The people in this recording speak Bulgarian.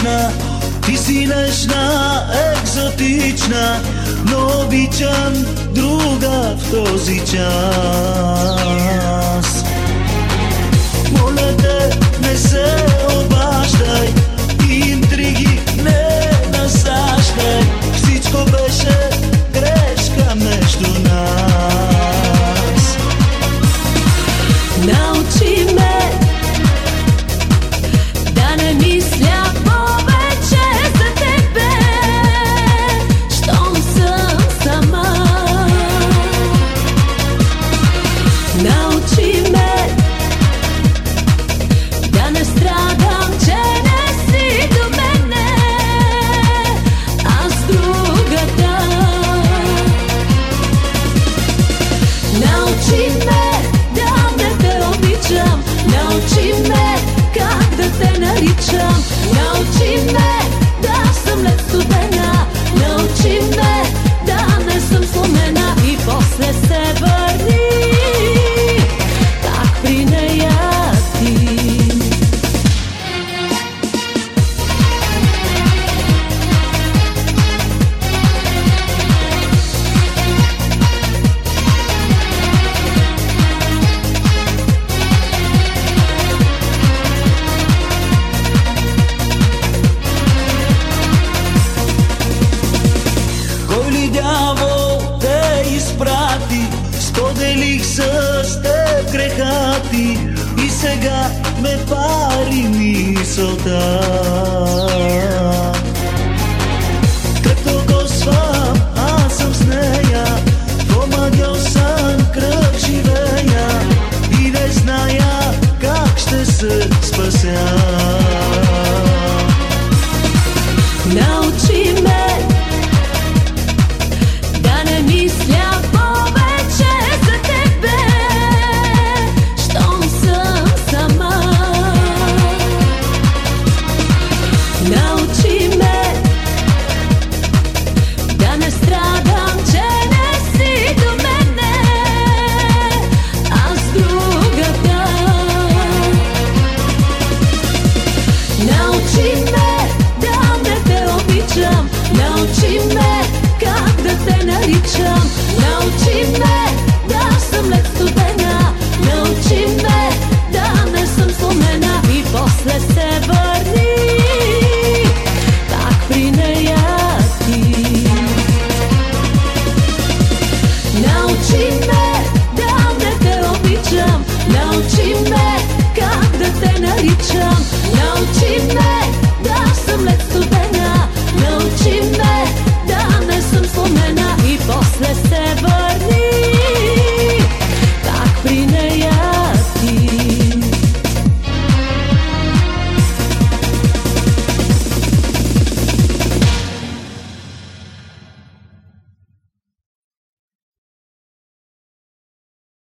романтична, ти си нежна, екзотична, но обичам друга в този час. Моля те, не се обаждай, интриги не насаждай, всичко беше грешка между нас. Научи ме да не мисля повече за тебе, щом съм сама. Научи ме да не страдам, че не си до мене, аз другата. Научи ме да не те обичам, научи ме как да те наричам, научи ме да съм лед студена, научи ме да не съм сломена и после се върни пак при нея ти. Кой ли дявол те изпрати, споделих с теб греха ти и сега ме пари мисълта. Като госвам, аз съм с нея, в омагьосан кръг живея и не зная как ще се спася. Научи ме да не мисля повече за тебе, щом съм сама. Научи ме да не страдам, че не си до мене, аз другата. Научи ме да не те обичам, научи ме как да те наричам, научи ме да съм лед студена, научи ме да не съм сломена и после се